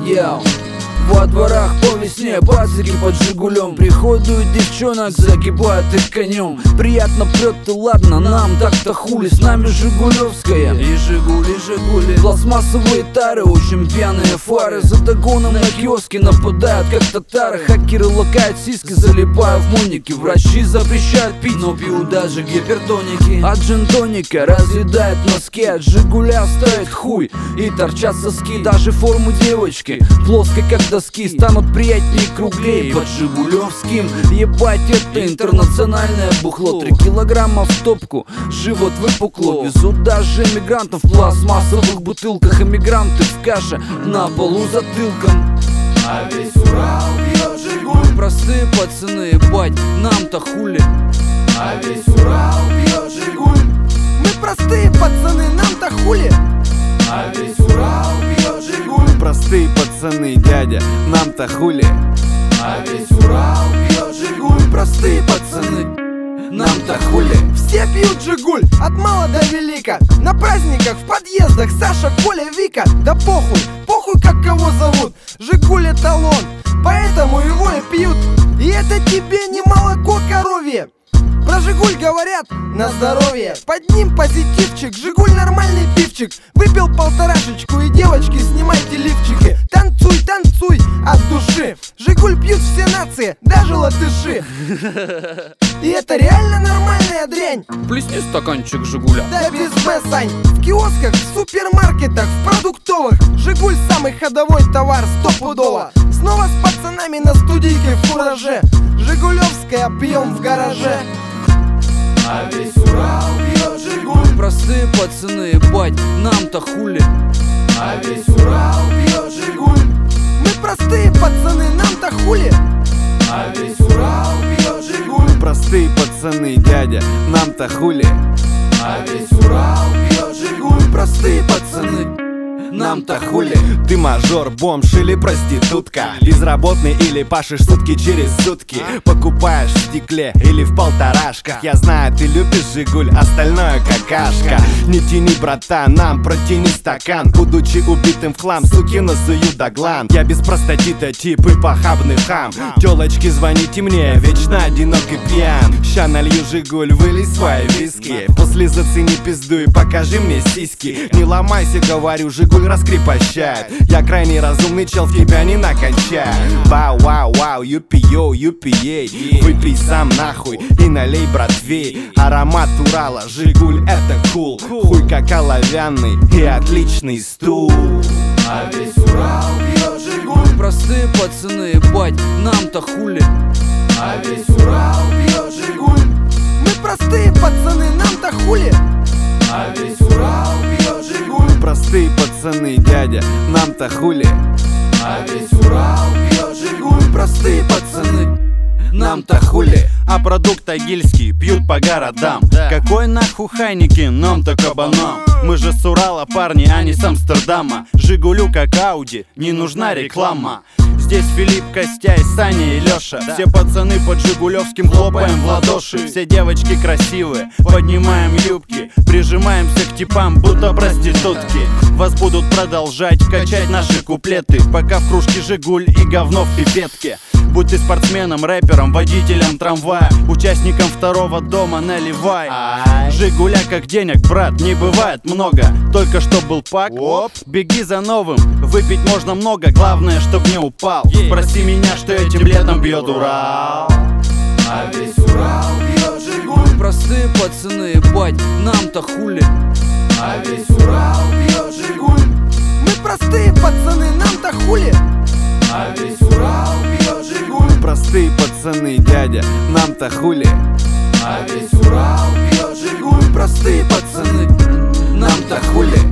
Йоу. Во дворах по весне пацики под Жигулем. Приходят девчонок, загибают их конем. Приятно прет и ладно, нам так-то хули. С нами Жигулевская и Жигули. Пластмассовые тары, очень пьяные фары. За догоном на киоске нападают, как татары. Хакеры лакают сиськи, залипая в муники. Врачи запрещают пить, но пьют даже гипертоники. От джин-тоника разъедает носки, от Жигуля стоит хуй и торчат соски. Даже форму девочки плоской, как доски, станут приятнее и круглее под Жигулевским. Ебать, это интернациональное бухло. 3 килограмма в топку, живот выпукло. Везут даже эмигрантов в пластмассовых бутылках. Эмигранты в каше, на полу затылком. А весь Урал пьет Жигуль. Простые пацаны, ебать, нам-то хули. А весь Урал пьет Жигуль. Мы простые пацаны, нам-то хули. А весь Урал пьет Жигуль. Простые пацаны, дядя, нам-то хули. А весь Урал пьет Жигуль. Простые пацаны, нам-то хули. Все пьют Жигуль, от мала до велика. На праздниках, в подъездах, Саша, Коля, Вика. Да похуй, похуй как кого зовут. Жигуль эталон, поэтому его и пьют. И это тебе не молоко коровье. Про Жигуль говорят на здоровье. Под ним позитивчик, Жигуль нормальный пивчик. Выпил полторашечку и девочки, снимайте лифчики. Танцуй, танцуй от души. Жигуль пьют все нации, даже латыши. И это реально нормальная дрянь. Плесни стаканчик Жигуля. Да без Б, Сань. В киосках, в супермаркетах, в продуктовых Жигуль самый ходовой товар, стопудово. Снова с пацанами на студийке в фураже. Жигулевская пьем в гараже. А весь Урал пьет Жигуль. Простые пацаны, ебать, нам-то хули. А весь Урал пьет Жигуль. Мы простые пацаны, нам-то хули. А весь Урал пьет Жигуль. Простые пацаны, дядя, нам-то хули. А весь Урал пьет Жигуль. Простые пацаны, нам-то хули. Ты мажор, бомж или проститутка, безработный или пашешь сутки через сутки, покупаешь в стекле или в полторашках. Я знаю, ты любишь Жигуль, остальное какашка. Не тяни, братан, нам протяни стакан. Будучи убитым в хлам, суки насуют до глан. Я без простатита тип и похабный хам. Тёлочки, звоните мне, вечно одинок и пьян. Ща налью Жигуль, вылей свои виски. После зацени пизду и покажи мне сиськи. Не ломайся, говорю, Жигуль раскрепощает. Я крайне разумный чел, в тебя не накачаю. Вау-вау-вау, юпи-йоу, юпи-ей. Выпей сам нахуй и налей, братвей. Аромат Урала, Жигуль, это кул. Хуй как оловянный и отличный стул. А весь Урал пьет Жигуль. Простые пацаны, ебать, нам-то хули. А весь Урал пьет Жигуль. Мы простые пацаны, нам-то хули. А весь Урал пьет Жигуль. Простые пацаны, дядя, нам-то хули. А весь Урал пьет Жигуль. Простые пацаны, нам-то хули. А продукт тагильский пьют по городам. Какой нахуй Хайнекен, нам-то кабанам. Мы же с Урала, парни, а не с Амстердама. Жигулю как Ауди, не нужна реклама. Здесь Филипп, Костяй, Саня и Лёша. Все пацаны под Жигулевским хлопаем в ладоши. Все девочки красивые, поднимаем юбки, прижимаемся к типам, будто проститутки. Вас будут продолжать качать наши куплеты, пока в кружке Жигуль и говно в пипетке. Будь ты спортсменом, рэпером, водителем трамвая, участником второго дома наливай. Жигуля как денег, брат, не бывает много. Только что был пак, беги за новым. Выпить можно много, главное, чтоб не упал. Спроси меня, что этим летом бьет Урал. А весь Урал пьет Жигуль. Простые пацаны, ебать, нам-то хули. А весь Урал пьет Жигуль. Мы простые пацаны, нам-то хули. А весь Урал пьет Жигуль. Простые пацаны, дядя, нам-то хули. А весь Урал пьет Жигуль. Простые пацаны, нам-то хули.